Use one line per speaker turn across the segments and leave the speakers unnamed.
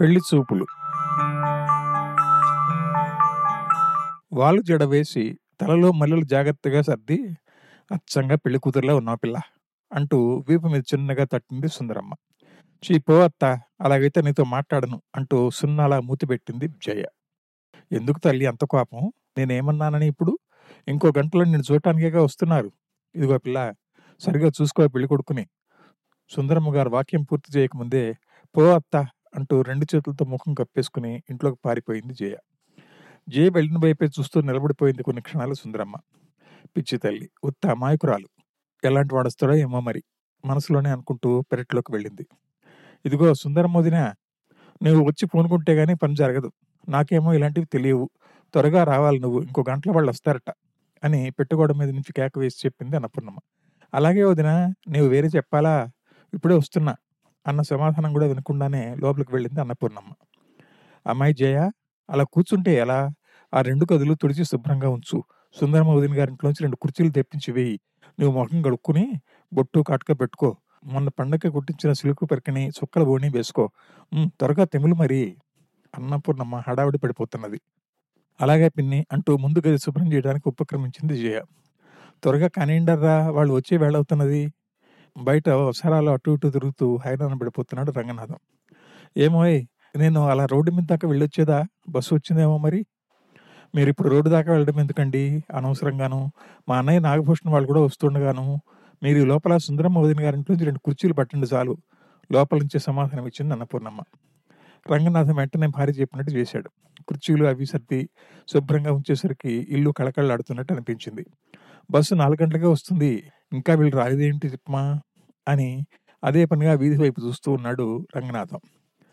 పెళ్లి చూపులు. వాలు జడ వేసి తలలో మల్లెలు జాగ్రత్తగా సర్ది అచ్చంగా పెళ్లి కూతురులా ఉన్నావు పిల్ల అంటూ వీపు మీద చిన్నగా తట్టింది సుందరమ్మ. చీ పో అత్త, అలాగైతే నీతో మాట్లాడను అంటూ సున్నాలా మూతి పెట్టింది జయ. ఎందుకు తల్లి అంత కోపం? నేనేమన్నానని ఇప్పుడు? ఇంకో గంటలో నిన్ను చూడటానికేగా వస్తున్నారు. ఇదిగో పిల్ల, సరిగా చూసుకో పెళ్లి కొడుకుని. సుందరమ్మ గారు వాక్యం పూర్తి చేయకముందే పో అత్త అంటూ రెండు చేతులతో ముఖం కప్పేసుకుని ఇంట్లోకి పారిపోయింది జయ. జయ వెళ్ళిన వైపే చూస్తూ నిలబడిపోయింది కొన్ని క్షణాలు సుందరమ్మ. పిచ్చి తల్లి, ఉత్త అమాయకురాలు, ఎలాంటి వాడొస్తాడో ఏమో మరి మనసులోనే అనుకుంటూ పెరట్లోకి వెళ్ళింది. ఇదిగో సుందరమ్మ వదినా, నువ్వు వచ్చి పూనుకుంటే గానీ పని జరగదు. నాకేమో ఇలాంటివి తెలియవు. త్వరగా రావాలి నువ్వు, ఇంకో గంటల వాళ్ళు వస్తారట అని పెట్టుకోవడం మీద నుంచి కేక వేసి చెప్పింది అన్నపూర్ణమ్మ. అలాగే వదినా, నీవు వేరే చెప్పాలా, ఇప్పుడే వస్తున్నా అన్న సమాధానం కూడా వినకుండానే లోపలికి వెళ్ళింది అన్నపూర్ణమ్మ. అమ్మాయి జయ, అలా కూర్చుంటే ఎలా? ఆ రెండు గదులు తుడిచి శుభ్రంగా ఉంచు. సుందరమ్మ వదిన గారింట్లోంచి 2 కుర్చీలు తెప్పించి వేయి. నువ్వు ముఖం కడుక్కుని బొట్టు కాటుక పెట్టుకో. మొన్న పండగ కుట్టించిన సిలుకు పరికిని చుక్కల బోని వేసుకో. త్వరగా తెములు మరి. అన్నపూర్ణమ్మ హడావిడి పడిపోతున్నది. అలాగే పిన్ని అంటూ ముందు గది శుభ్రం చేయడానికి ఉపక్రమించింది జయ. త్వరగా కానిండర్రా, వాళ్ళు వచ్చే వేళ అవుతున్నది. బయట అవసరాలు అటు ఇటు తిరుగుతూ హైరాణ పడిపోతున్నాడు రంగనాథం. ఏమోయ్, నేను అలా రోడ్డు మీద దాకా వెళ్ళొచ్చేదా? బస్సు వచ్చిందేమో మరి. మీరు ఇప్పుడు రోడ్డు దాకా వెళ్ళడం ఎందుకండి అనవసరంగాను? మా అన్నయ్య నాగభూషణ్ వాళ్ళు కూడా వస్తుండగాను. మీరు ఈ లోపల సుందరమ్మ వదిన గారింట్లోంచి 2 కుర్చీలు పట్టండి చాలు లోపల నుంచే సమాధానం ఇచ్చింది అన్నపూర్ణమ్మ. రంగనాథం వెంటనే భార్య చెప్పినట్టు చేశాడు. కుర్చీలు అవి సర్ది శుభ్రంగా ఉంచేసరికి ఇల్లు కళకళలాడుతున్నట్టు అనిపించింది. బస్సు 4 గంటలకే వస్తుంది, ఇంకా వీళ్ళు రాలేదేంటి చెప్పమా అని అదే పనిగా వీధి వైపు చూస్తూ ఉన్నాడు రంగనాథం.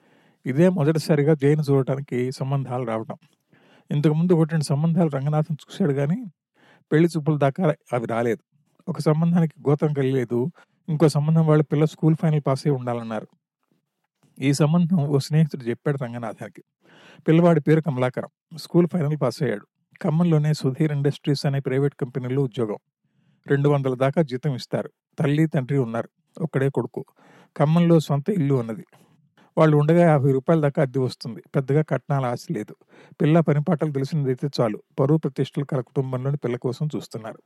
ఇదే మొదటిసారిగా జయను చూడటానికి సంబంధాలు రావడం. ఇంతకుముందు 1-2 సంబంధాలు రంగనాథం చూశాడు కానీ పెళ్లి చూపుల దాకా అవి రాలేదు. ఒక సంబంధానికి గోతం కలిగలేదు. ఇంకో సంబంధం వాళ్ళ పిల్ల స్కూల్ ఫైనల్ పాస్ అయి ఉండాలన్నారు. ఈ సంబంధం ఓ స్నేహితుడు చెప్పాడు రంగనాథానికి. పిల్లవాడి పేరు కమలాకరం, స్కూల్ ఫైనల్ పాస్ అయ్యాడు. ఖమ్మంలోనే సుధీర్ ఇండస్ట్రీస్ అనే ప్రైవేట్ కంపెనీలో ఉద్యోగం. 200 దాకా జీతం ఇస్తారు. తల్లి తండ్రి ఉన్నారు. ఒక్కడే కొడుకు. ఖమ్మంలో సొంత ఇల్లు ఉన్నది. వాళ్ళు ఉండగా 50 రూపాయల దాకా అద్దె వస్తుంది. పెద్దగా కట్నాల ఆశ లేదు. పిల్ల పనిపాటలు తెలిసినదైతే చాలు. పరువు ప్రతిష్టలు కల కుటుంబంలోని పిల్ల కోసం చూస్తున్నారు.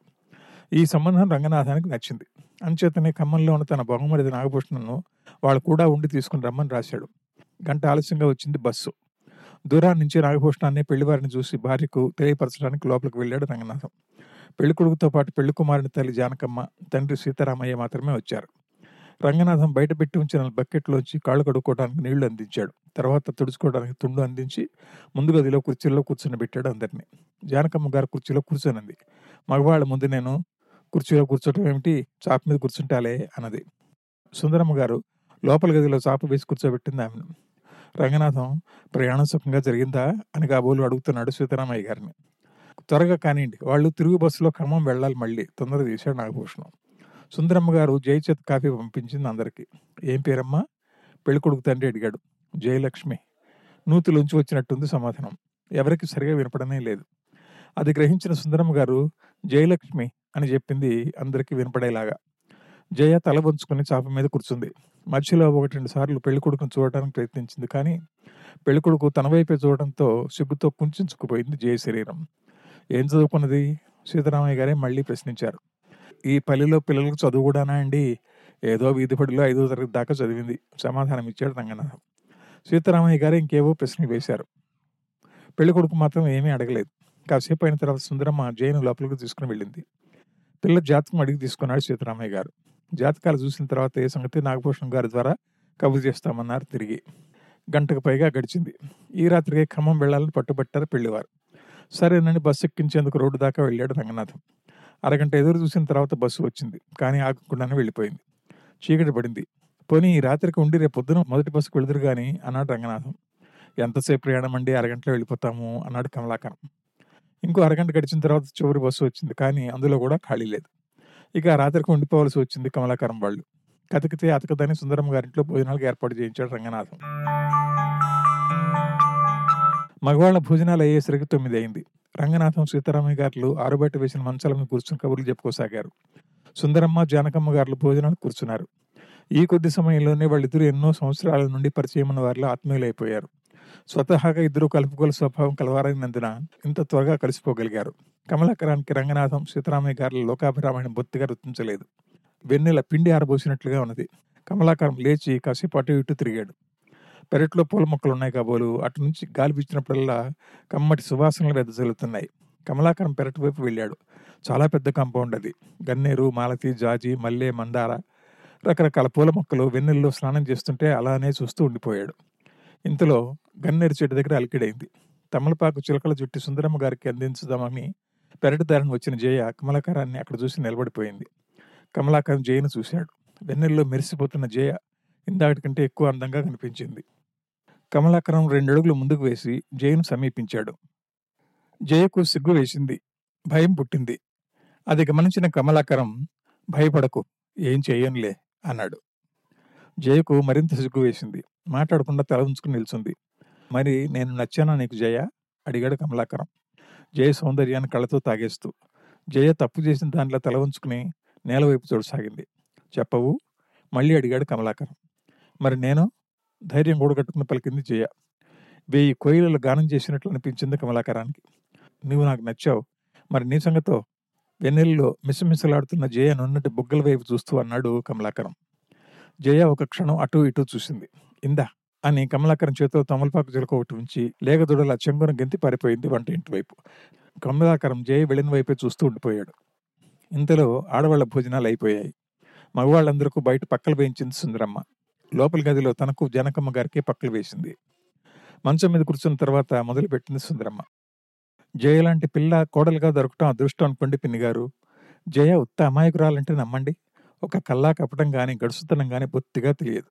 ఈ సంబంధం రంగనాథానికి నచ్చింది. అంచేతనే ఖమ్మంలో ఉన్న తన బహుమతి నాగభూషణను వాళ్ళు కూడా ఉండి తీసుకుని రమ్మని రాశాడు. గంట ఆలస్యంగా వచ్చింది బస్సు. దూరాన్ని నుంచి నాగభూషణాన్ని పెళ్లివారిని చూసి భార్యకు తెలియపరచడానికి లోపలికి వెళ్ళాడు రంగనాథం. పెళ్లి కొడుకుతో పాటు పెళ్లి కుమారుని తల్లి జానకమ్మ, తండ్రి సీతారామయ్య మాత్రమే వచ్చారు. రంగనాథం బయట పెట్టి ఉంచిన బకెట్లోంచి కాళ్ళు కడుక్కోవడానికి నీళ్లు అందించాడు. తర్వాత తుడుచుకోవడానికి తుండు అందించి ముందు గదిలో కుర్చీల్లో కూర్చొని పెట్టాడు అందరినీ. జానకమ్మ గారు కుర్చీలో కూర్చొనింది. మగవాళ్ళ ముందు నేను కుర్చీలో కూర్చోటం ఏమిటి, చాప మీద కూర్చుంటాలే అన్నది. సుందరమ్మ గారు లోపల గదిలో చాప వేసి కూర్చోబెట్టింది ఆమెను. రంగనాథం, ప్రయాణం సుఖంగా జరిగిందా అని కాబోలు అడుగుతున్నాడు సీతారామయ్య గారిని. త్వరగా కానివ్వండి, వాళ్ళు తిరుగు బస్సులో ఖమ్మం వెళ్ళాలి మళ్ళీ, తొందర తీశాడు నాగభూషణం. సుందరమ్మ గారు జయ చేత కాఫీ పంపించింది అందరికీ. ఏం పేరమ్మా? పెళ్లి కొడుకు తండ్రి అడిగాడు. జయలక్ష్మి. నూతిలోంచి వచ్చినట్టుంది సమాధానం. ఎవరికి సరిగా వినపడనే లేదు. అది గ్రహించిన సుందరమ్మ గారు జయలక్ష్మి అని చెప్పింది అందరికీ వినపడేలాగా. జయ తల వంచుకుని చాప మీద కూర్చుంది. మధ్యలో 1-2 సార్లు పెళ్లి కొడుకును చూడటానికి ప్రయత్నించింది కానీ పెళ్లి కొడుకు తన వైపే చూడటంతో సిగ్గుతో కుంచుకుపోయింది జయ శరీరం. ఏం చదువుకున్నది? సీతారామయ్య గారే మళ్ళీ ప్రశ్నించారు. ఈ పల్లెలో పిల్లలకు చదువు కూడానా అండి? ఏదో వీధిపడిలో 5వ తరగతి దాకా చదివింది సమాధానం ఇచ్చాడు రంగనాథం. సీతారామయ్య గారే ఇంకేవో ప్రశ్నలు వేశారు. పెళ్లి కొడుకు మాత్రం ఏమీ అడగలేదు. కాసేపు అయిన తర్వాత సుందరమ్మ జయను లోపలికి తీసుకుని వెళ్ళింది. పిల్ల జాతకం అడిగి తీసుకున్నాడు సీతారామయ్య గారు. జాతకాలు చూసిన తర్వాత ఏ సంగతి నాగభూషణం గారి ద్వారా కబురు చేస్తామన్నారు తిరిగి. గంటకు పైగా గడిచింది. ఈ రాత్రికే ఖమ్మం వెళ్లాలని పట్టుబట్టారు పెళ్లివారు. సరేనని బస్సు ఎక్కించేందుకు రోడ్డు దాకా వెళ్ళాడు రంగనాథం. అరగంట ఎదురు చూసిన తర్వాత బస్సు వచ్చింది. కానీ ఆగకుండానే వెళ్ళిపోయింది. చీకటి పడింది. పోనీ ఈ రాత్రికి ఉండి రేపు పొద్దున మొదటి బస్సుకు వెళుదురు గాని అన్నాడు రంగనాథం. ఎంతసేపు ప్రయాణం అండి, అరగంటలో వెళ్ళిపోతాము అన్నాడు కమలాకరం. ఇంకో అరగంట గడిచిన తర్వాత చివరి బస్సు వచ్చింది. కానీ అందులో కూడా ఖాళీ లేదు. ఇక ఆ రాత్రికి ఉండిపోవలసి వచ్చింది కమలాకరం వాళ్ళు. కతికితే అతకదని సుందరమ్మ గారింట్లో భోజనాలకు ఏర్పాటు చేయించాడు రంగనాథం. మగవాళ్ల భోజనాలు అయ్యేసరికి 9 అయింది. రంగనాథం, సీతారామయ్య గారు ఆరుబయట వేసిన మంచాల మీద కూర్చుని కబుర్లు చెప్పుకోసాగారు. సుందరమ్మ, జానకమ్మ గారు భోజనాలు కూర్చున్నారు. ఈ కొద్ది సమయంలోనే వాళ్ళిద్దరూ ఎన్నో సంవత్సరాల నుండి పరిచయం ఉన్న వారిలో ఆత్మీయులైపోయారు. స్వతహాగా ఇద్దరు కలుపుగోలు స్వభావం కలవారైనందున ఇంత త్వరగా కలిసిపోగలిగారు. కమలాకరానికి రంగనాథం, సీతారామయ్య గారి లోకాభిరామాయణం బొత్తిగా రుచించలేదు. వెన్నెల పిండి ఆరబోసినట్లుగా ఉన్నది. కమలాకరం లేచి కాసేపు అటు ఇటు తిరిగాడు. పెరట్లో పూల మొక్కలు ఉన్నాయి కాబోలు. అటు నుంచి గాలి పీల్చినప్పుడల్లా కమ్మటి సువాసనలు వెదజల్లుతున్నాయి. కమలాకరం పెరటి వైపు వెళ్ళాడు. చాలా పెద్ద కాంపౌండ్ అది. గన్నేరు, మాలతి, జాజి, మల్లె, మందార, రకరకాల పూల మొక్కలు వెన్నెల్లో స్నానం చేస్తుంటే అలానే చూస్తూ ఉండిపోయాడు. ఇంతలో గన్నేరు చెట్టు దగ్గర అలికిడైంది. తమలపాకు చిలకల చుట్టి సుందరమ్మ గారికి అందించుదామని పెరటి దారిని వచ్చిన జయ కమలాకరాన్ని అక్కడ చూసి నిలబడిపోయింది. కమలాకరం జయను చూశాడు. వెన్నెల్లో మెరిసిపోతున్న జయ ఇందాటి కంటే ఎక్కువ అందంగా కనిపించింది. కమలాకరం 2 అడుగులు ముందుకు వేసి జయను సమీపించాడు. జయకు సిగ్గు వేసింది, భయం పుట్టింది. అది గమనించిన కమలాకరం, భయపడకు, ఏం చెయ్యనులే అన్నాడు. జయకు మరింత సిగ్గు వేసింది. మాట్లాడకుండా తల ఉంచుకుని నిల్చుంది. మరి నేను నచ్చానా నీకు జయ? అడిగాడు కమలాకరం, జయ సౌందర్యాన్ని కళ్ళతో తాగేస్తూ. జయ తప్పు చేసిన దానిలో తల ఉంచుకుని నేలవైపు చూడసాగింది. చెప్పవు? మళ్ళీ అడిగాడు కమలాకరం. మరి నేను? ధైర్యం కూడగట్టుకుని పలికింది జయ. 1000 కోయిలలు గానం చేసినట్లు అనిపించింది కమలాకరానికి. నువ్వు నాకు నచ్చావు, మరి నీ సంగతో? వెన్నెల్లో మిసమిసలాడుతున్న జయ నున్నటి బుగ్గల వైపు చూస్తూ అన్నాడు కమలాకరం. జయ ఒక క్షణం అటూ ఇటూ చూసింది. ఇందా అని కమలాకరం చేతిలో తమలపాకు చిలక ఒకటి ఉంచి లేగదొడల చెంగున గెంతి పారిపోయింది వంట ఇంటి వైపు. కమలాకరం జయ వెళ్ళిన వైపే చూస్తూ ఉండిపోయాడు. ఇంతలో ఆడవాళ్ల భోజనాలు అయిపోయాయి. మగవాళ్ళందరికీ బయట పక్కలు వేయించింది సుందరమ్మ. లోపలి గదిలో తనకు జనకమ్మ గారికి పక్కలు వేసింది. మంచం మీద కూర్చున్న తర్వాత మొదలుపెట్టింది సుందరమ్మ. జయ లాంటి పిల్ల కోడలుగా దొరకటం అదృష్టం అనుకోండి పిన్నిగారు. జయ ఉత్త అమాయకురాలంటే నమ్మండి. ఒక కల్లా కపటం గాని గడుసుతనం గాని బొత్తిగా తెలియదు.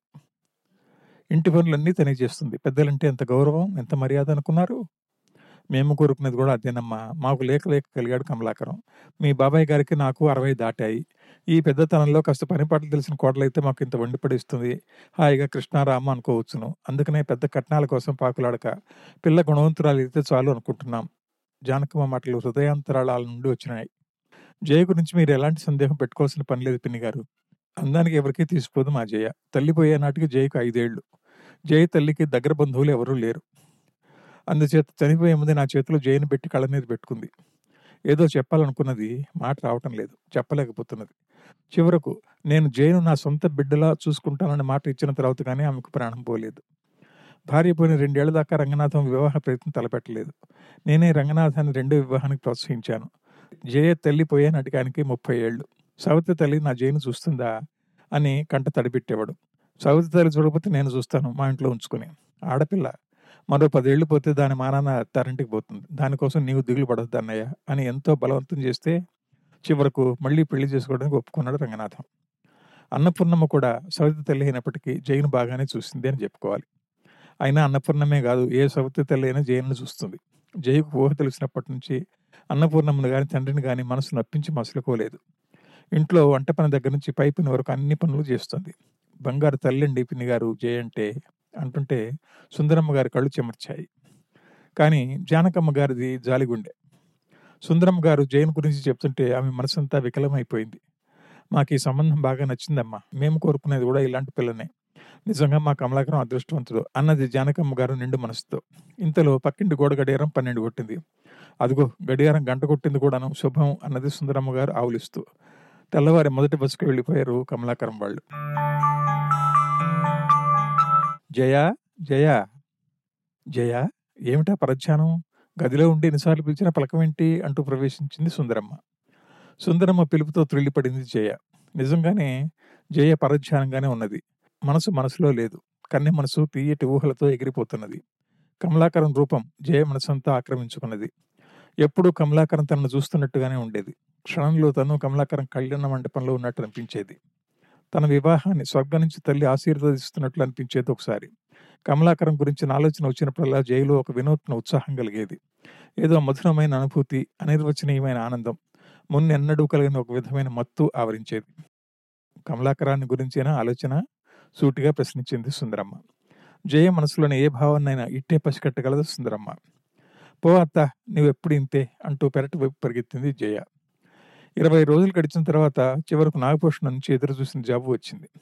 ఇంటి పనులన్నీ తనే చేస్తుంది. పెద్దలంటే ఎంత గౌరవం, ఎంత మర్యాద అనుకున్నారు? మేము కోరుకునేది కూడా అదేనమ్మా. మాకు లేక లేక కలిగాడు కమలాకరం. మీ బాబాయ్ గారికి నాకు 60 దాటాయి. ఈ పెద్దతనంలో కాస్త పనిపాట్లు తెలిసిన కోడలైతే మాకు ఇంత వండి పడిస్తుంది. హాయిగా కృష్ణారామ అనుకోవచ్చును. అందుకనే పెద్ద కట్నాల కోసం పాకులాడక పిల్ల గుణవంతురాలు అయితే చాలు అనుకుంటున్నాం. జానకమ్మ మాటలు హృదయాంతరాళాల నుండి వచ్చినాయి. జయ గురించి మీరు ఎలాంటి సందేహం పెట్టుకోవాల్సిన పని లేదు పిన్నిగారు. అందానికి ఎవరికీ తీసిపోదు మా జయ. తల్లిపోయే నాటికి జయకు 5 ఏళ్లు. జయ తల్లికి దగ్గర బంధువులు ఎవరూ లేరు. అందుచేత చనిపోయే ముందు నా చేతిలో జయను పెట్టి కళ్ళ మీద పెట్టుకుంది. ఏదో చెప్పాలనుకున్నది, మాట రావటం లేదు, చెప్పలేకపోతున్నది. చివరకు నేను జయను నా సొంత బిడ్డలా చూసుకుంటానని మాట ఇచ్చిన తర్వాత కానీ ఆమెకు ప్రాణం పోలేదు. భార్య పోయిన 2 ఏళ్ల దాకా రంగనాథం వివాహ ప్రయత్నం తలపెట్టలేదు. నేనే రంగనాథాన్ని 2వ వివాహానికి ప్రోత్సహించాను. జయ తల్లి పోయే నాటికి ఆయనకి 30 ఏళ్లు. సవతి తల్లి నా జయను చూస్తుందా అని కంట తడిపెట్టేవాడు. సవతి తల్లి చూడకపోతే నేను చూస్తాను మా ఇంట్లో ఉంచుకుని. ఆడపిల్ల మరో 10 ఏళ్లు పోతే దాని మానాన అత్తారింటికి పోతుంది. దానికోసం నీవు దిగులు పడొద్దు అన్నయ్య అని ఎంతో బలవంతం చేస్తే చివరకు మళ్ళీ పెళ్లి చేసుకోవడానికి ఒప్పుకున్నాడు రంగనాథం. అన్నపూర్ణమ్మ కూడా సవతి తల్లి అయినప్పటికీ జయను బాగానే చూసింది అని చెప్పుకోవాలి. అయినా అన్నపూర్ణమే కాదు, ఏ సవతి తల్లి అయినా జయను చూస్తుంది. జయకు ఊహ తెలిసినప్పటి నుంచి అన్నపూర్ణమ్మను గాని తండ్రిని గాని మనసు నప్పించి మసలుకోలేదు. ఇంట్లో వంట పని దగ్గర నుంచి పై పని వరకు అన్ని పనులు చేస్తుంది. బంగారు తల్లండి పిన్నిగారు జయ అంటే అంటుంటే సుందరమ్మ గారి కళ్ళు చెమర్చాయి. కానీ జానకమ్మ గారిది జాలిగుండె. సుందరమ్మ గారు జయన్ గురించి చెప్తుంటే ఆమె మనసంతా వికలమైపోయింది. మాకు ఈ సంబంధం బాగా నచ్చిందమ్మా. మేము కోరుకునేది కూడా ఇలాంటి పిల్లనే. నిజంగా మా కమలాకరం అదృష్టవంతుడు అన్నది జానకమ్మ గారు నిండు మనసుతో. ఇంతలో పక్కింటి గోడ గడియారం 12 కొట్టింది. అదిగో గడియారం గంట కొట్టింది కూడాను, శుభం అన్నది సుందరమ్మ గారు ఆవులిస్తూ. తెల్లవారి మొదటి బస్సుకు వెళ్ళిపోయారు కమలాకరం వాళ్ళు. జయా, జయా, జయ, ఏమిటా పరధ్యానం? గదిలో ఉండి ఎన్నిసార్లు పిలిచినా పలకమేంటి అంటూ ప్రవేశించింది సుందరమ్మ. సుందరమ్మ పిలుపుతో త్రిల్లిపడింది జయ. నిజంగానే జయ పరధ్యానంగానే ఉన్నది. మనసు మనసులో లేదు. కన్నె మనసు తీయటి ఊహలతో ఎగిరిపోతున్నది. కమలాకరం రూపం జయ మనసంతా ఆక్రమించుకున్నది. ఎప్పుడూ కమలాకరం తనను చూస్తున్నట్టుగానే ఉండేది. క్షణంలో తను కమలాకరం కళ్యాణ మండపంలో ఉన్నట్టు అనిపించేది. తన వివాహాన్ని స్వర్గం నుంచి తల్లి ఆశీర్వదిస్తున్నట్లు అనిపించేది ఒకసారి. కమలాకరం గురించిన ఆలోచన వచ్చినప్పుడల్లా జయలో ఒక వినూత్న ఉత్సాహం కలిగేది. ఏదో మధురమైన అనుభూతి, అనిర్వచనీయమైన ఆనందం, మున్నెన్నడూ కలిగిన ఒక విధమైన మత్తు ఆవరించేది. కమలాకరాన్ని గురించిన ఆలోచన సూటిగా ప్రశ్నించింది సుందరమ్మ. జయ మనసులోని ఏ భావాన్నైనా ఇట్టే పసికట్టగలదు సుందరమ్మ. పో అత్త, నువ్వెప్పుడు ఇంతే అంటూ పెరటి వైపు పరిగెత్తింది జయ. 20 రోజులు గడిచిన తర్వాత చివరకు నాగభూషణం నుంచి ఎదురు చూసిన జాబు వచ్చింది.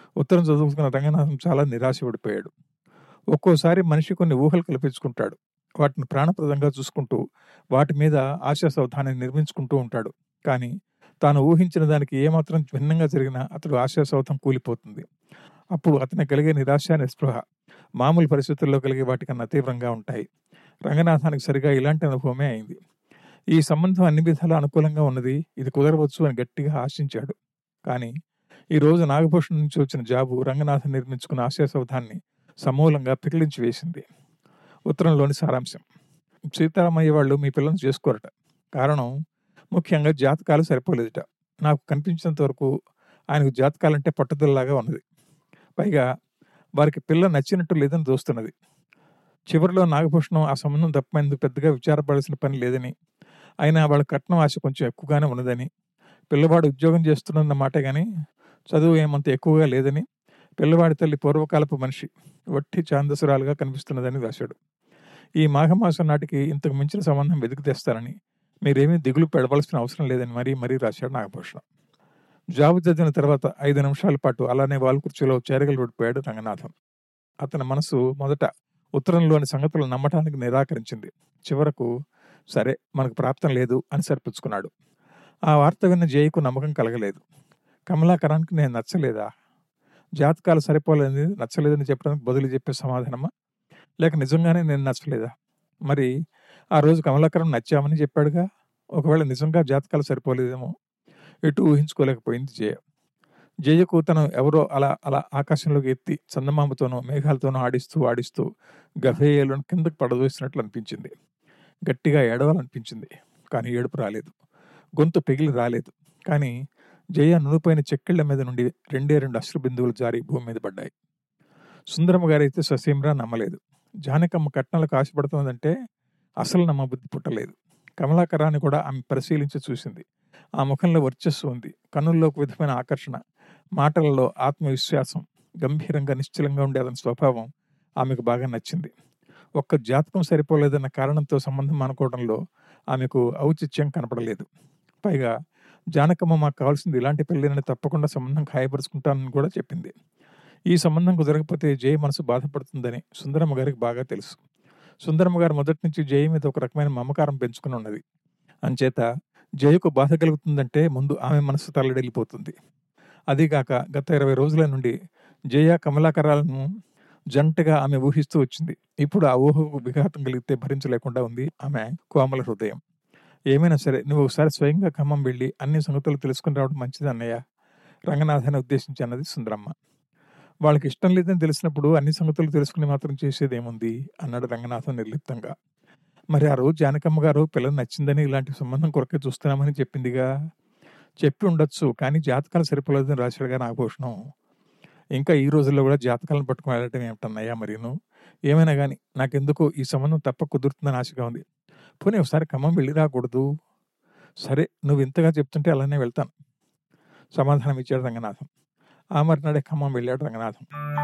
ఉత్తరం చదువుకున్న రంగనాథం చాలా నిరాశపడిపోయాడు. ఒక్కోసారి మనిషి కొన్ని ఊహలు కల్పించుకుంటాడు. వాటిని ప్రాణప్రదంగా చూసుకుంటూ వాటి మీద ఆశా సౌధాన్ని నిర్మించుకుంటూ ఉంటాడు. కానీ తాను ఊహించిన దానికి ఏమాత్రం భిన్నంగా జరిగినా అతడు ఆశా సౌధం కూలిపోతుంది. అప్పుడు అతనికి కలిగే నిరాశ, నిస్పృహ మామూలు పరిస్థితుల్లో కలిగే వాటికన్నా తీవ్రంగా ఉంటాయి. రంగనాథానికి సరిగా ఇలాంటి అనుభవమే అయింది. ఈ సంబంధం అన్ని విధాలా అనుకూలంగా ఉన్నది, ఇది కుదరవచ్చు అని గట్టిగా ఆశించాడు. కానీ ఈరోజు నాగభూషణం నుంచి వచ్చిన జాబు రంగనాథన్ నిర్మించుకున్న ఆశా సౌధాన్ని సమూలంగా పికిలించి వేసింది. ఉత్తరంలోని సారాంశం: సీతారామయ్య వాళ్ళు మీ పిల్లలను చేసుకోరట. కారణం ముఖ్యంగా జాతకాలు సరిపోలేదట. నాకు కనిపించినంత వరకు ఆయనకు జాతకాలంటే పట్టుదలలాగా ఉన్నది. పైగా వారికి పిల్ల నచ్చినట్టు లేదని దోస్తున్నది. చివరిలో నాగభూషణం ఆ సంబంధం తప్పేందుకు పెద్దగా విచారపడాల్సిన పని లేదని, అయినా వాళ్ళ కట్నం ఆశ కొంచెం ఎక్కువగానే ఉన్నదని, పిల్లవాడు ఉద్యోగం చేస్తున్న మాటే కానీ చదువు ఏమంత ఎక్కువగా లేదని, పిల్లవాడి తల్లి పూర్వకాలపు మనిషి వట్టి ఛాందసురాలుగా కనిపిస్తున్నదని రాశాడు. ఈ మాఘమాసం నాటికి ఇంతకు మించిన సంబంధం వెతికి తెస్తారని, మీరేమీ దిగులు పెడవలసిన అవసరం లేదని మరీ రాశాడు నాగభూషణం. జాబు చదివిన తర్వాత 5 నిమిషాల పాటు అలానే వాలు కుర్చీలో చేరగలిపడిపోయాడు రంగనాథం. అతని మనసు మొదట ఉత్తరంలోని సంగతులు నమ్మటానికి నిరాకరించింది. చివరకు సరే, మనకు ప్రాప్తం లేదు అని సరిపుచ్చుకున్నాడు. ఆ వార్త విన్న జయకు నమ్మకం కలగలేదు. కమలాకరానికి నేను నచ్చలేదా? జాతకాలు సరిపోలేదని నచ్చలేదని చెప్పడానికి బదులు చెప్పే సమాధానమా? లేక నిజంగానే నేను నచ్చలేదా? మరి ఆ రోజు కమలాకరం నచ్చామని చెప్పాడుగా. ఒకవేళ నిజంగా జాతకాలు సరిపోలేదేమో? ఎటు ఊహించుకోలేకపోయింది జయ. జయకు తను ఎవరో అలా అలా ఆకాశంలోకి ఎత్తి చందమామతోనూ మేఘాలతోనూ ఆడిస్తూ గభేయలను కిందకు పడదోసినట్లు అనిపించింది. గట్టిగా ఏడవాలనిపించింది. కానీ ఏడుపు రాలేదు. గొంతు పెగిలి రాలేదు. కానీ జయ నునుపైన చెక్కిళ్ల మీద నుండి 2 అశ్రు బిందువులు జారి భూమి మీద పడ్డాయి. సుందరమ్మ గారైతే ససీమరా నమ్మలేదు. జానకమ్మ కట్నాలకు ఆశపడుతున్నదంటే అసలు నమ్మబుద్ధి పుట్టలేదు. కమలాకరాన్ని కూడా ఆమె పరిశీలించి చూసింది. ఆ ముఖంలో వర్చస్సు ఉంది. కన్నుల్లో ఒక విధమైన ఆకర్షణ, మాటలలో ఆత్మవిశ్వాసం, గంభీరంగా నిశ్చలంగా ఉండే అతని స్వభావం ఆమెకు బాగా నచ్చింది. ఒక్క జాతకం సరిపోలేదన్న కారణంతో సంబంధం అనుకోవడంలో ఆమెకు ఔచిత్యం కనపడలేదు. పైగా జానకమ్మ మాకు కావాల్సింది ఇలాంటి పెళ్ళినని, తప్పకుండా సంబంధం ఖాయపరుచుకుంటానని కూడా చెప్పింది. ఈ సంబంధం కుదరకపోతే జయ మనసు బాధపడుతుందని సుందరమ్మ గారికి బాగా తెలుసు. సుందరమ్మ గారు మొదటి నుంచి జయ మీద ఒక రకమైన మమకారం పెంచుకుని ఉన్నది. అంచేత జయకు బాధ కలుగుతుందంటే ముందు ఆమె మనసు తల్లడిల్లిపోతుంది. అదీగాక గత 20 రోజుల నుండి జయ కమలాకరాలను జంటగా ఆమె ఊహిస్తూ వచ్చింది. ఇప్పుడు ఆ ఊహకు విఘాతం కలిగితే భరించలేకుండా ఉంది ఆమె కోమల హృదయం. ఏమైనా సరే, నువ్వు ఒకసారి స్వయంగా ఖమ్మం వెళ్ళి అన్ని సంగతులు తెలుసుకుని రావడం మంచిది అన్నయ్య, రంగనాథాన్ని ఉద్దేశించి అన్నది సుందరమ్మ. వాళ్ళకి ఇష్టం లేదని తెలిసినప్పుడు అన్ని సంగతులు తెలుసుకుని మాత్రం చేసేదేముంది అన్నాడు రంగనాథం నిర్లిప్తంగా. మరి ఆ రోజు జానకమ్మ గారు పిల్లలు నచ్చిందని ఇలాంటి సంబంధం కొరకే చూస్తున్నామని చెప్పిందిగా. చెప్పి ఉండొచ్చు, కానీ జాతకాలు సరిపోలేదని రాశాడుగా నాగభూషణం. ఇంకా ఈ రోజుల్లో కూడా జాతకాలను పట్టుకుని వెళ్ళటం ఏమిటన్నయ్యా మరీను. ఏమైనా కానీ నాకెందుకో ఈ సంబంధం తప్ప కుదురుతుందని ఆశగా ఉంది. పోనీ ఒకసారి ఖమ్మం వెళ్ళి రాకూడదు? సరే, నువ్వు ఇంతగా చెప్తుంటే అలానే వెళ్తాను సమాధానం ఇచ్చాడు రంగనాథం. ఆ మర్నాడే ఖమ్మం వెళ్ళాడు రంగనాథం.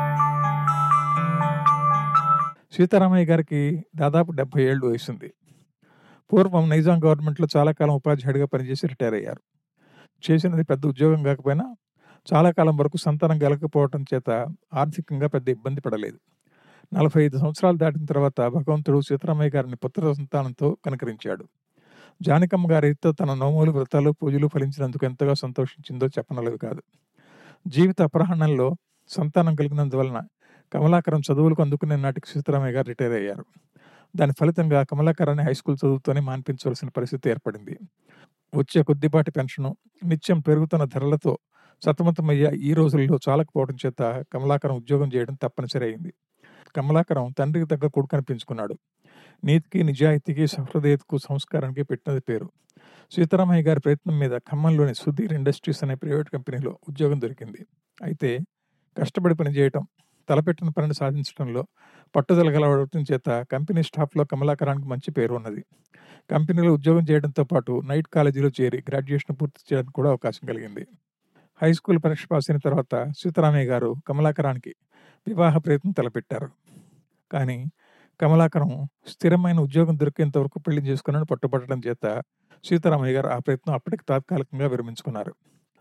సీతారామయ్య గారికి దాదాపు 70 ఏళ్ళు వయసుంది. పూర్వం నైజాం గవర్నమెంట్లో చాలా కాలం ఉపాధ్యాయుడిగా పనిచేసి రిటైర్ అయ్యారు. చేసినది పెద్ద ఉద్యోగం కాకపోయినా చాలా కాలం వరకు సంతానం కలగకపోవటం చేత ఆర్థికంగా పెద్ద ఇబ్బంది పడలేదు. 45 సంవత్సరాలు దాటిన తర్వాత భగవంతుడు సీతారామయ్య గారిని పుత్ర సంతానంతో కనుకరించాడు. జానకమ్మ గారితో తన నోములు, వ్రతాలు, పూజలు ఫలించినందుకు ఎంతగా సంతోషించిందో చెప్పనలవి కాదు. జీవిత అపరాహ్నంలో సంతానం కలిగినందువలన కమలాకరం చదువులకు అందుకునే నాటికి సీతారామయ్య గారు రిటైర్ అయ్యారు. దాని ఫలితంగా కమలాకరాన్ని హై స్కూల్ చదువుతోనే మాన్పించవలసిన పరిస్థితి ఏర్పడింది. వచ్చే కొద్దిపాటి పెన్షను, నిత్యం పెరుగుతున్న ధరలతో సతమతమయ్యే ఈ రోజుల్లో చాలకపోవడం చేత కమలాకరం ఉద్యోగం చేయడం తప్పనిసరి అయింది. కమలాకరం తండ్రికి తగ్గ కొడుకు అనిపించుకున్నాడు. నీతికి, నిజాయితీకి, సహృదయతకు, సంస్కారానికి పెట్టినది పేరు. సీతారామయ్య గారి ప్రయత్నం మీద ఖమ్మంలోని సుధీర్ ఇండస్ట్రీస్ అనే ప్రైవేట్ కంపెనీలో ఉద్యోగం దొరికింది. అయితే కష్టపడి పనిచేయటం, తలపెట్టిన పనిని సాధించడంలో పట్టుదల గలవడం చేత కంపెనీ స్టాఫ్లో కమలాకరానికి మంచి పేరు ఉన్నది. కంపెనీలో ఉద్యోగం చేయడంతో పాటు నైట్ కాలేజీలో చేరి గ్రాడ్యుయేషన్ పూర్తి చేయడానికి కూడా అవకాశం కలిగింది. హై స్కూల్ పరీక్ష పాస్ అయిన తర్వాత సీతారామయ్య గారు కమలాకరానికి వివాహ ప్రయత్నం తలపెట్టారు. కానీ కమలాకరం స్థిరమైన ఉద్యోగం దొరికేంత వరకు పెళ్లి చేసుకున్నాను పట్టుబట్టడం చేత సీతారామయ్య గారు ఆ ప్రయత్నం అప్పటికి తాత్కాలికంగా విరమించుకున్నారు.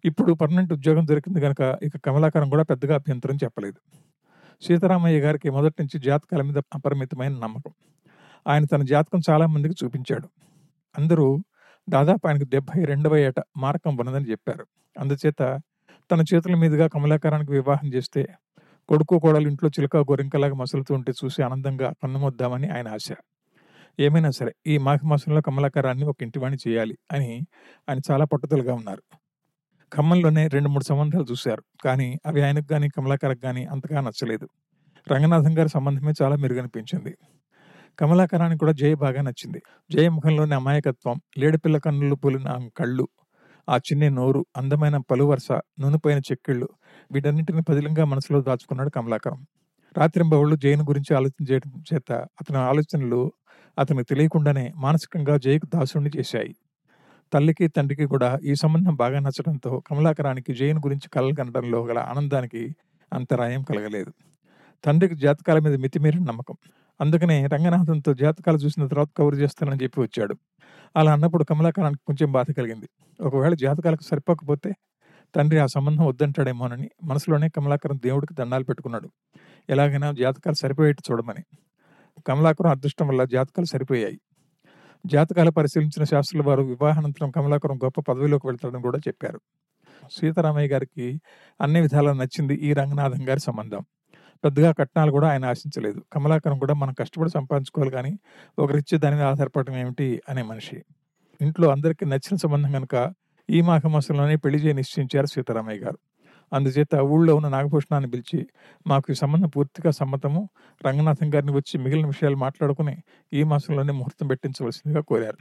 ఇప్పుడు పర్మనెంట్ ఉద్యోగం దొరికింది గనక ఇక కమలాకరం కూడా పెద్దగా అభ్యంతరం చెప్పలేదు. సీతారామయ్య గారికి మొదటి నుంచి జాతకాల మీద అపరిమితమైన నమ్మకం. ఆయన తన జాతకం చాలా మందికి చూపించాడు. అందరూ దాదాపు ఆయనకు 72వ ఏట మారకం ఉన్నదని చెప్పారు. అందుచేత తన చేతుల మీదుగా కమలాకరానికి వివాహం చేస్తే కొడుకు కోడలు ఇంట్లో చిలుక గోరింకలాగా మసులుతూ ఉంటే చూసి ఆనందంగా కన్నుమొద్దామని ఆయన ఆశ. ఏమైనా సరే ఈ మాఘమాసంలో కమలాకరాన్ని ఒక ఇంటివాణి చేయాలి అని ఆయన చాలా పట్టుదలగా ఉన్నారు. ఖమ్మంలోనే 2-3 సంబంధాలు చూశారు. కానీ అవి ఆయనకు గాని కమలాకర్‌కి గాని అంతగా నచ్చలేదు. రంగనాథం గారి సంబంధమే చాలా మెరుగనిపించింది. కమలాకరానికి కూడా జయ బాగా నచ్చింది. జయ ముఖంలోని అమాయకత్వం, లేడిపిల్ల కన్నులు పోలిన ఆమె కళ్ళు, ఆ చిన్ని నోరు, అందమైన పలువరస, నునుపైన చెక్కిళ్ళు వీటన్నిటిని పదిలంగా మనసులో దాచుకున్నాడు కమలాకరం. రాత్రింబవళ్ళు జయను గురించి ఆలోచించడం చేత అతని ఆలోచనలు అతనికి తెలియకుండానే మానసికంగా జయకు దాసుడిని చేశాయి. తల్లికి, తండ్రికి కూడా ఈ సంబంధం బాగా నచ్చడంతో కమలాకరానికి జయను గురించి కలలు కనడంలో గల ఆనందానికి అంతరాయం కలగలేదు. తండ్రికి జాతకాల మీద మితిమీరిన నమ్మకం. అందుకనే రంగనాథంతో జాతకాలు చూసిన తర్వాత కబురు చేస్తానని చెప్పి వచ్చాడు. అలా అన్నప్పుడు కమలాకరానికి కొంచెం బాధ కలిగింది. ఒకవేళ జాతకాలకు సరిపోకపోతే తండ్రి ఆ సంబంధం వద్దంటాడేమోనని మనసులోనే కమలాకరం దేవుడికి దండాలు పెట్టుకున్నాడు. ఎలాగైనా జాతకాలు సరిపోయేట్టు చూడమని. కమలాకరం అదృష్టం వల్ల జాతకాలు సరిపోయాయి. జాతకాలు పరిశీలించిన శాస్త్రుల వారు వివాహానంతరం కమలాకరం గొప్ప పదవిలోకి వెళ్తాడని కూడా చెప్పారు. సీతారామయ్య గారికి అన్ని విధాలా నచ్చింది ఈ రంగనాథం గారి సంబంధం. పెద్దగా కట్నాలు కూడా ఆయన ఆశించలేదు. కమలాకరం కూడా మనం కష్టపడి సంపాదించుకోవాలి కానీ ఒకరిచ్చే దాని మీద ఆధారపడటం ఏమిటి అనే మనిషి. ఇంట్లో అందరికీ నచ్చిన సంబంధం కనుక ఈ మాఘమాసంలోనే పెళ్లి చేయ నిశ్చయించారు సీతారామయ్య గారు. అందుచేత ఊళ్ళో ఉన్న నాగభూషణాన్ని పిలిచి మాకు ఈ సంబంధం పూర్తిగా సమ్మతము, రంగనాథం గారిని వచ్చి మిగిలిన విషయాలు మాట్లాడుకుని ఈ మాసంలోనే ముహూర్తం పెట్టించవలసిందిగా కోరారు.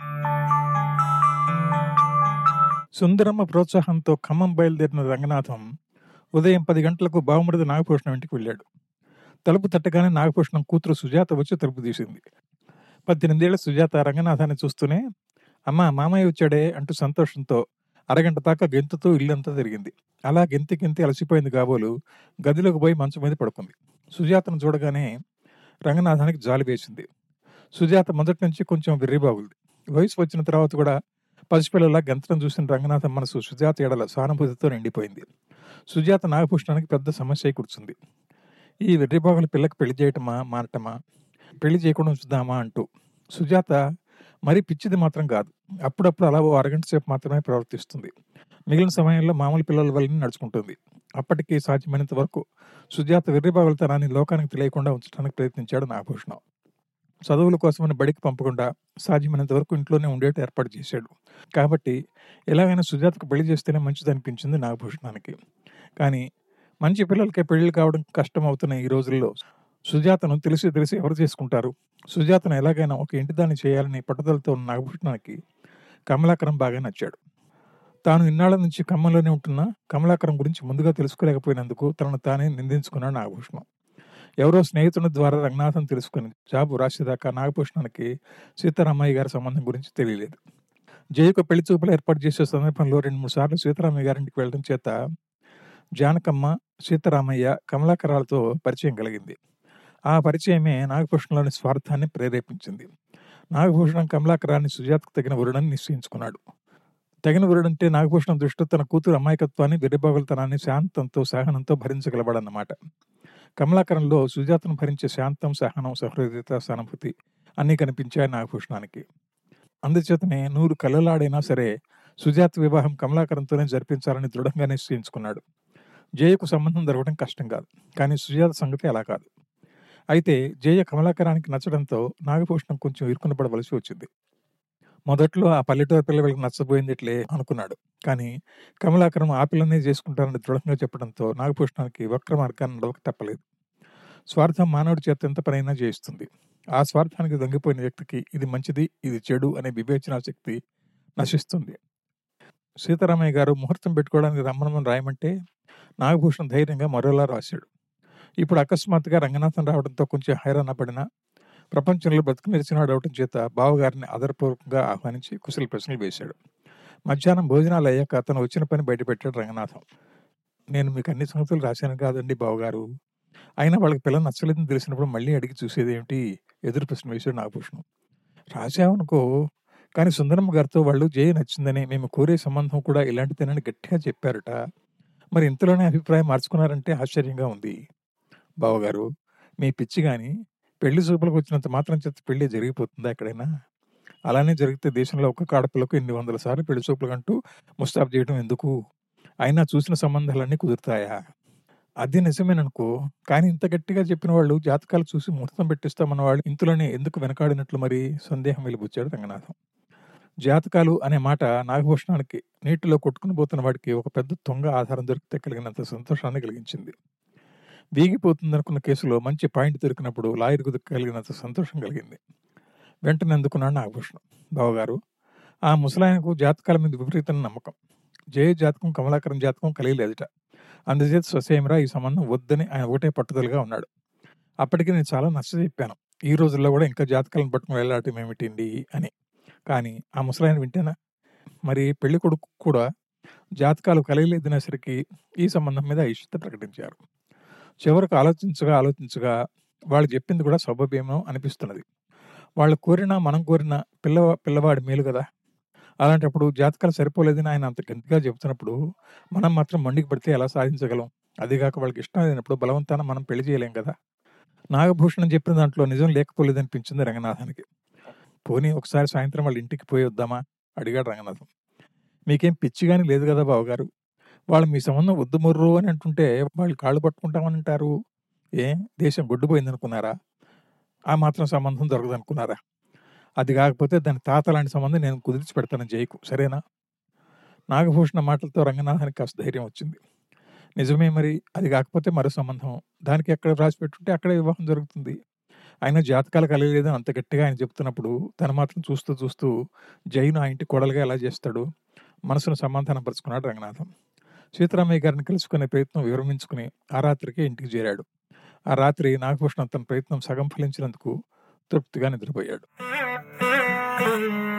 సుందరమ్మ ప్రోత్సాహంతో ఖమ్మం బయలుదేరిన రంగనాథం ఉదయం 10 గంటలకు బావమరిది నాగభూషణం ఇంటికి వెళ్ళాడు. తలుపు తట్టగానే నాగభూషణం కూతురు సుజాత వచ్చి తలుపు తీసింది. 18 ఏళ్ల సుజాత రంగనాథాన్ని చూస్తూనే అమ్మా మామయ్య వచ్చాడే అంటూ సంతోషంతో అరగంట దాకా గెంతుతూ ఇల్లంతా తిరిగింది. అలా గెంతి గెంతి అలసిపోయింది కాబోలు గదిలోకి పోయి మంచం మీద పడుకుంది. సుజాతను చూడగానే రంగనాథానికి జాలి వేసింది. సుజాత మొదటి నుంచి కొంచెం వెర్రిబాగుంది. వయసు వచ్చిన తర్వాత కూడా పసిపిల్లలా గెంతడం చూసిన రంగనాథం మనసు సుజాత ఎడల సానుభూతితో నిండిపోయింది. సుజాత నాగభూషణానికి పెద్ద సమస్య కూర్చుంది. ఈ వెర్రిబాగుల పిల్లకి పెళ్లి చేయటమా మానటమా, పెళ్లి చేయకుండా ఉంచుదామా అంటూ. సుజాత మరీ పిచ్చిది మాత్రం కాదు. అప్పుడప్పుడు అలా ఓ అరగంట సేపు మాత్రమే ప్రవర్తిస్తుంది. మిగిలిన సమయంలో మామూలు పిల్లల వల్లనే నడుచుకుంటుంది. అప్పటికీ సాధ్యమైనంత వరకు సుజాత వెర్రిబాగులతనాన్ని లోకానికి తెలియకుండా ఉంచడానికి ప్రయత్నించాడు నాగభూషణం. చదువుల కోసమని బడికి పంపకుండా సాధ్యమైనంత వరకు ఇంట్లోనే ఉండేట్టు ఏర్పాటు చేశాడు. కాబట్టి ఎలాగైనా సుజాతకు పెళ్లి చేస్తేనే మంచిది అనిపించింది నాగభూషణానికి. కానీ మంచి పిల్లలకే పెళ్లి కావడం కష్టం అవుతున్న ఈ రోజుల్లో సుజాతను తెలిసి తెలిసి ఎవరు చేసుకుంటారు? సుజాతను ఎలాగైనా ఒక ఇంటిదాన్ని చేయాలని పట్టుదలతో ఉన్న నాగభూషణానికి కమలాకరం బాగా నచ్చాడు. తాను ఇన్నాళ్ల నుంచి ఖమ్మంలోనే ఉంటున్నా కమలాకరం గురించి ముందుగా తెలుసుకోలేకపోయినందుకు తనను తానే నిందించుకున్నాడు నాగభూషణం. ఎవరో స్నేహితుని ద్వారా రంగనాథం తెలుసుకుని జాబు రాసేదాకా నాగభూషణానికి సీతారామయ్య గారి సంబంధం గురించి తెలియలేదు. జయకు పెళ్లి చూపులు ఏర్పాటు చేసే సందర్భంలో 2-3 సార్లు సీతారామయ్య గారింటికి వెళ్ళడం చేత జానకమ్మ, సీతారామయ్య, కమలాకరాలతో పరిచయం కలిగింది. ఆ పరిచయమే నాగభూషణంలోని స్వార్థాన్ని ప్రేరేపించింది. నాగభూషణం కమలాకరాన్ని సుజాతకు తగిన వరుడని నిశ్చయించుకున్నాడు. తగిన వరుడంటే నాగభూషణం దృష్టిలో తన కూతురు అమాయకత్వాన్ని, వెర్రిబాగులతనాన్ని శాంతంతో సహనంతో భరించగలవాడన్నమాట. కమలాకరంలో సుజాతను భరించే శాంతం, సహనం, సహృదయత, సానుభూతి అన్నీ కనిపించాయి నాగభూషణానికి. అందుచేతనే 100 కళ్ళలాడైనా సరే సుజాత వివాహం కమలాకరంతోనే జరిపించాలని దృఢంగా నిశ్చయించుకున్నాడు. జయకు సంబంధం దొరకడం కష్టం కాదు. కానీ సుజాత సంగతి అలా కాదు. అయితే జయ కమలాకరానికి నచ్చడంతో నాగభూషణం కొంచెం ఇరుకున పడవలసి వచ్చింది. మొదట్లో ఆ పల్లెటూరు పిల్ల వీళ్ళకి నచ్చబోయిందిట్లే అనుకున్నాడు. కానీ కమలాకరం ఆ పిల్లనే చేసుకుంటానని దృఢంగా చెప్పడంతో నాగభూషణానికి వక్ర మార్గాన్ని నడవక తప్పలేదు. స్వార్థం మానవుడి చేత ఎంత పనైనా చేయిస్తుంది. ఆ స్వార్థానికి దొంగిపోయిన వ్యక్తికి ఇది మంచిది, ఇది చెడు అనే వివేచనా శక్తి నశిస్తుంది. సీతారామయ్య గారు ముహూర్తం పెట్టుకోవడానికి రమ్మనమని రాయమంటే నాగభూషణం ధైర్యంగా మరోలా రాశాడు. ఇప్పుడు అకస్మాత్తుగా రంగనాథం రావడంతో కొంచెం హైరాణ పడినా ప్రపంచంలో బతుకు నిలిచినాడు అవటం చేత బావగారిని ఆదరపూర్వకంగా ఆహ్వానించి కుశల ప్రశ్నలు వేశాడు. మధ్యాహ్నం భోజనాలు అయ్యాక అతను వచ్చిన పని బయటపెట్టాడు రంగనాథం. నేను మీకు అన్ని సంగతులు రాశాను కాదండి బావగారు. అయినా వాళ్ళకి పిల్ల నచ్చలేదని తెలిసినప్పుడు మళ్ళీ అడిగి చూసేదేమిటి? ఎదురు ప్రశ్న వేశాడు నాగభూషణం. రాశావనుకో, కానీ సుందరమ్మ గారితో వాళ్ళు జయ నచ్చిందని, మేము కోరే సంబంధం కూడా ఇలాంటిదేనని గట్టిగా చెప్పారట. మరి ఇంతలోనే అభిప్రాయం మార్చుకున్నారంటే ఆశ్చర్యంగా ఉంది. బావగారు, మీ పిచ్చి గాని పెళ్లి చూపులకు వచ్చినంత మాత్రం చేత పెళ్లి జరిగిపోతుందా ఎక్కడైనా? అలానే జరిగితే దేశంలో ఒక్క ఆడపిల్లకు ఇన్ని వందల సార్లు పెళ్లి చూపులకంటూ ముస్తాబు చేయడం ఎందుకు? అయినా చూసిన సంబంధాలన్నీ కుదురుతాయా? అది నిజమేననుకో, కానీ ఇంత గట్టిగా చెప్పిన వాళ్ళు జాతకాలు చూసి ముహూర్తం పెట్టిస్తామన్న వాళ్ళు ఇంతలోనే ఎందుకు వెనకాడినట్లు మరి? సందేహం వెలిబుచ్చాడు రంగనాథం. జాతకాలు అనే మాట నాగభూషణానికి నీటిలో కొట్టుకుని పోతున్న వాడికి ఒక పెద్ద తొంగ ఆధారం దొరికితే కలిగినంత సంతోషాన్ని కలిగించింది. వీగిపోతుందనుకున్న కేసులో మంచి పాయింట్ దొరికినప్పుడు లాయర్కు కలిగినంత సంతోషం కలిగింది. వెంటనే అందుకున్నాడు నాగభూషణం. బావగారు, ఆ ముసలాయనకు జాతకాల మీద విపరీతమైన నమ్మకం. జయ జాతకం కమలాకరం జాతకం కలియలేదట. అందుచేత స్వసేమరా ఈ సంబంధం వద్దని ఆయన ఒకటే పట్టుదలగా ఉన్నాడు. అప్పటికి నేను చాలా నచ్చజెప్పాను. ఈ రోజుల్లో కూడా ఇంకా జాతకాలను పట్టుకుని వెళ్ళాటం ఏమిటండి అని. కానీ ఆ ముసలాయన వింటేనా? మరి పెళ్లి కొడుకు కూడా జాతకాలు కలియలేదనేసరికి ఈ సంబంధం మీద అయిష్టత ప్రకటించారు. చివరకు ఆలోచించగా వాళ్ళు చెప్పింది కూడా సబబేమో అనిపిస్తున్నది. వాళ్ళు కోరినా మనం కోరినా పిల్లవాడి మేలు కదా. అలాంటప్పుడు జాతకాలు సరిపోలేదని ఆయన అంత గట్టిగా చెబుతున్నప్పుడు మనం మాత్రం మండికి పడితే ఎలా సాధించగలం? అదిగాక వాళ్ళకి ఇష్టం లేనప్పుడు బలవంతాన మనం పెళ్లి చేయలేం కదా. నాగభూషణం చెప్పిన దాంట్లో నిజం లేకపోలేదనిపించింది రంగనాథానికి. పోనీ ఒకసారి సాయంత్రం వాళ్ళ ఇంటికి పోయి వద్దామా అడిగాడు రంగనాథం. మీకేం పిచ్చిగాని లేదు కదా బావగారు. వాళ్ళు మీ సంబంధం వద్దు మొర్రు అని అంటుంటే వాళ్ళు కాళ్ళు పట్టుకుంటామని అంటారు. దేశం గొడ్డుపోయిందనుకున్నారా? ఆ మాత్రం సంబంధం దొరకదనుకున్నారా? అది కాకపోతే దాని తాత లాంటి సంబంధం నేను కుదిర్చి పెడతాను జైకు, సరేనా? నాగభూషణ మాటలతో రంగనాథానికి కాస్త ధైర్యం వచ్చింది. నిజమే, మరి అది కాకపోతే మరో సంబంధం దానికి ఎక్కడ రాసి పెట్టుంటే అక్కడే వివాహం జరుగుతుంది. ఆయన జాతకాలు కలగలేదని అంత గట్టిగా ఆయన చెప్తున్నప్పుడు తను మాత్రం చూస్తూ జైను ఆ ఇంటి కోడలుగా ఎలా చేస్తాడు? మనసును సమాధానం పరుచుకున్నాడు రంగనాథం. సీతారామయ్య గారిని కలుసుకునే ప్రయత్నం విరమించుకుని ఆ రాత్రికి ఇంటికి చేరాడు. ఆ రాత్రి నాగభూషణం తన ప్రయత్నం సగం ఫలించినందుకు తృప్తిగా నిద్రపోయాడు.